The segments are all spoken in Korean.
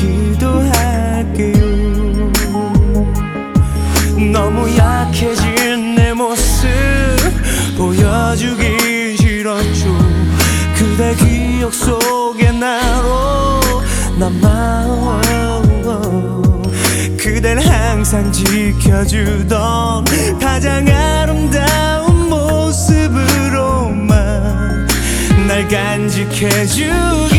기도할게요. 너무 약해진 내 모습 보여주기 싫었죠. 그대 기억 속에 나로 남아. 그댈 항상 지켜주던 가장 아름다운 모습으로만 날 간직해주길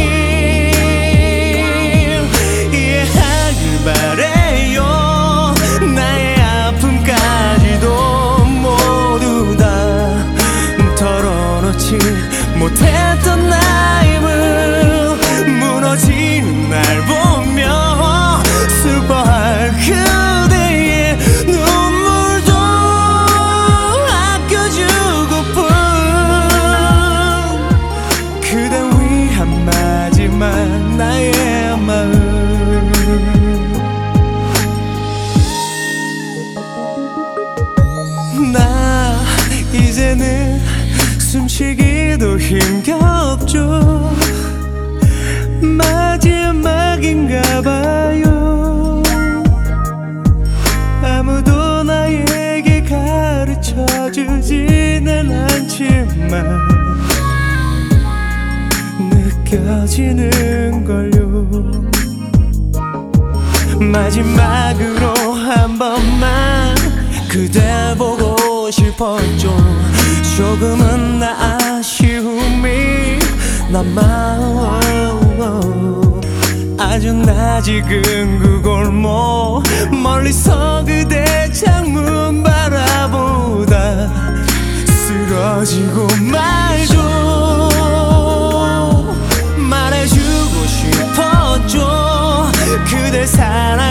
이해하길 바래요. 나의 아픔까지도 모두 다 털어놓지 못했던 나임을 무너지는 날 보며 슬퍼할 그대의 눈물도 아껴주고픈 그대 위한 마지막 나의 마음. 나 이제는 숨쉬기도 힘겹죠. 마지막인가 봐요. 아무도 나에게 가르쳐주지는 않지만 느껴지는걸요. 마지막으로 한 번만 그대 보고 싶었죠. 조금은 아쉬움이 남아. 아주 낯익은 그 골목 멀리서 그대 창문 바라보다 쓰러지고 말죠. 말해주고 싶었죠. 그댈 사랑